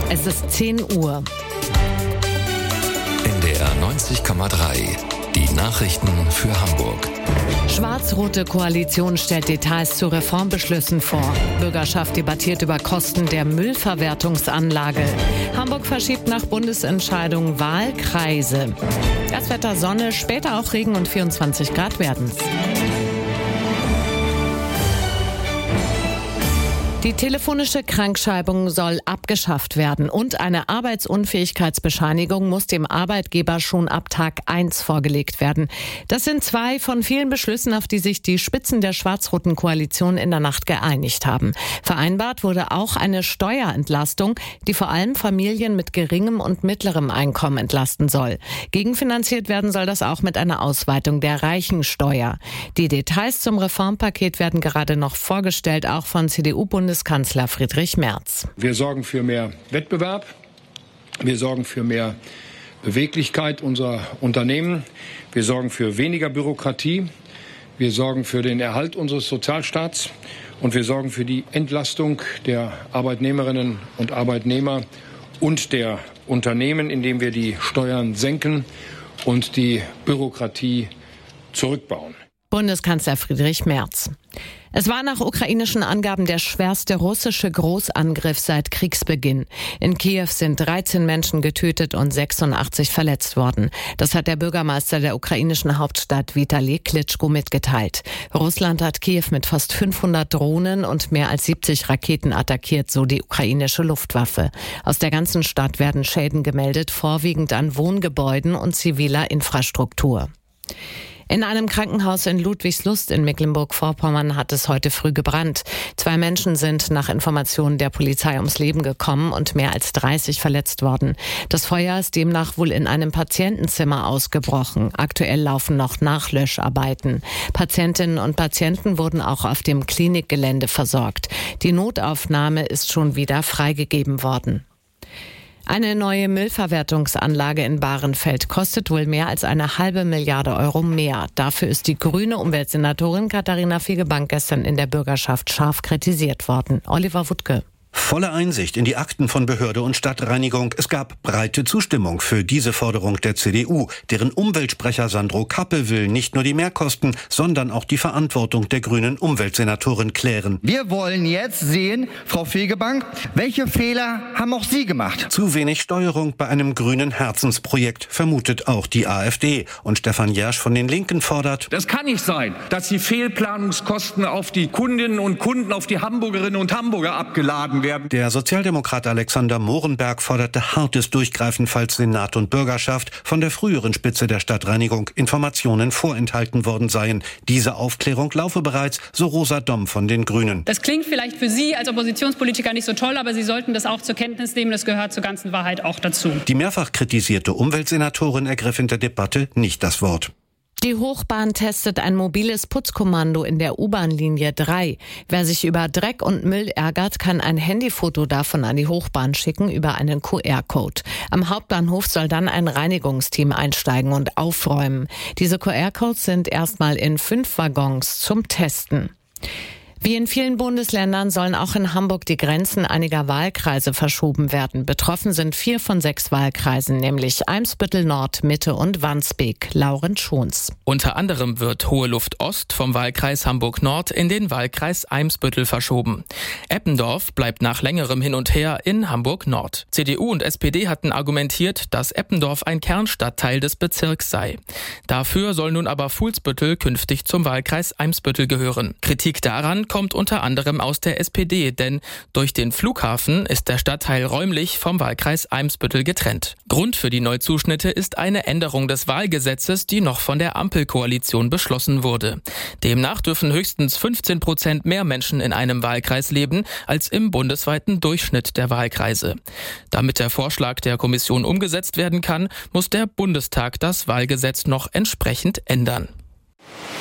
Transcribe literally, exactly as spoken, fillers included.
Es ist zehn Uhr. N D R neunzig Komma drei. Die Nachrichten für Hamburg. Schwarz-rote Koalition stellt Details zu Reformbeschlüssen vor. Bürgerschaft debattiert über Kosten der Müllverwertungsanlage. Hamburg verschiebt nach Bundesentscheidung Wahlkreise. Das Wetter Sonne, später auch Regen und vierundzwanzig Grad werden's. Die telefonische Krankschreibung soll abgeschafft werden und eine Arbeitsunfähigkeitsbescheinigung muss dem Arbeitgeber schon ab Tag eins vorgelegt werden. Das sind zwei von vielen Beschlüssen, auf die sich die Spitzen der schwarz-roten Koalition in der Nacht geeinigt haben. Vereinbart wurde auch eine Steuerentlastung, die vor allem Familien mit geringem und mittlerem Einkommen entlasten soll. Gegenfinanziert werden soll das auch mit einer Ausweitung der Reichensteuer. Die Details zum Reformpaket werden gerade noch vorgestellt, auch von C D U-Bundeskanzler Bundeskanzler Friedrich Merz. Wir sorgen für mehr Wettbewerb, wir sorgen für mehr Beweglichkeit unserer Unternehmen, wir sorgen für weniger Bürokratie, wir sorgen für den Erhalt unseres Sozialstaats und wir sorgen für die Entlastung der Arbeitnehmerinnen und Arbeitnehmer und der Unternehmen, indem wir die Steuern senken und die Bürokratie zurückbauen. Bundeskanzler Friedrich Merz. Es war nach ukrainischen Angaben der schwerste russische Großangriff seit Kriegsbeginn. In Kiew sind dreizehn Menschen getötet und sechsundachtzig verletzt worden. Das hat der Bürgermeister der ukrainischen Hauptstadt Vitali Klitschko mitgeteilt. Russland hat Kiew mit fast fünfhundert Drohnen und mehr als siebzig Raketen attackiert, so die ukrainische Luftwaffe. Aus der ganzen Stadt werden Schäden gemeldet, vorwiegend an Wohngebäuden und ziviler Infrastruktur. In einem Krankenhaus in Ludwigslust in Mecklenburg-Vorpommern hat es heute früh gebrannt. Zwei Menschen sind nach Informationen der Polizei ums Leben gekommen und mehr als dreißig verletzt worden. Das Feuer ist demnach wohl in einem Patientenzimmer ausgebrochen. Aktuell laufen noch Nachlöscharbeiten. Patientinnen und Patienten wurden auch auf dem Klinikgelände versorgt. Die Notaufnahme ist schon wieder freigegeben worden. Eine neue Müllverwertungsanlage in Bahrenfeld kostet wohl mehr als eine halbe Milliarde Euro mehr. Dafür ist die grüne Umweltsenatorin Katharina Fegebank gestern in der Bürgerschaft scharf kritisiert worden. Oliver Wuttke. Volle Einsicht in die Akten von Behörde und Stadtreinigung. Es gab breite Zustimmung für diese Forderung der C D U. Deren Umweltsprecher Sandro Kappe will nicht nur die Mehrkosten, sondern auch die Verantwortung der grünen Umweltsenatorin klären. Wir wollen jetzt sehen, Frau Fegebank, welche Fehler haben auch Sie gemacht? Zu wenig Steuerung bei einem grünen Herzensprojekt, vermutet auch die AfD. Und Stefan Jersch von den Linken fordert: Das kann nicht sein, dass die Fehlplanungskosten auf die Kundinnen und Kunden, auf die Hamburgerinnen und Hamburger abgeladen werden. Der Sozialdemokrat Alexander Mohrenberg forderte hartes Durchgreifen, falls Senat und Bürgerschaft von der früheren Spitze der Stadtreinigung Informationen vorenthalten worden seien. Diese Aufklärung laufe bereits, so Rosa Domm von den Grünen. Das klingt vielleicht für Sie als Oppositionspolitiker nicht so toll, aber Sie sollten das auch zur Kenntnis nehmen. Das gehört zur ganzen Wahrheit auch dazu. Die mehrfach kritisierte Umweltsenatorin ergriff in der Debatte nicht das Wort. Die Hochbahn testet ein mobiles Putzkommando in der U-Bahn-Linie drei. Wer sich über Dreck und Müll ärgert, kann ein Handyfoto davon an die Hochbahn schicken über einen Q R-Code. Am Hauptbahnhof soll dann ein Reinigungsteam einsteigen und aufräumen. Diese Q R-Codes sind erstmal in fünf Waggons zum Testen. Wie in vielen Bundesländern sollen auch in Hamburg die Grenzen einiger Wahlkreise verschoben werden. Betroffen sind vier von sechs Wahlkreisen, nämlich Eimsbüttel Nord, Mitte und Wandsbek. Lauren Schons. Unter anderem wird Hohe Luft Ost vom Wahlkreis Hamburg Nord in den Wahlkreis Eimsbüttel verschoben. Eppendorf bleibt nach längerem Hin und Her in Hamburg Nord. C D U und S P D hatten argumentiert, dass Eppendorf ein Kernstadtteil des Bezirks sei. Dafür soll nun aber Fuhlsbüttel künftig zum Wahlkreis Eimsbüttel gehören. Kritik daran kommt unter anderem aus der S P D, denn durch den Flughafen ist der Stadtteil räumlich vom Wahlkreis Eimsbüttel getrennt. Grund für die Neuzuschnitte ist eine Änderung des Wahlgesetzes, die noch von der Ampelkoalition beschlossen wurde. Demnach dürfen höchstens fünfzehn Prozent mehr Menschen in einem Wahlkreis leben als im bundesweiten Durchschnitt der Wahlkreise. Damit der Vorschlag der Kommission umgesetzt werden kann, muss der Bundestag das Wahlgesetz noch entsprechend ändern.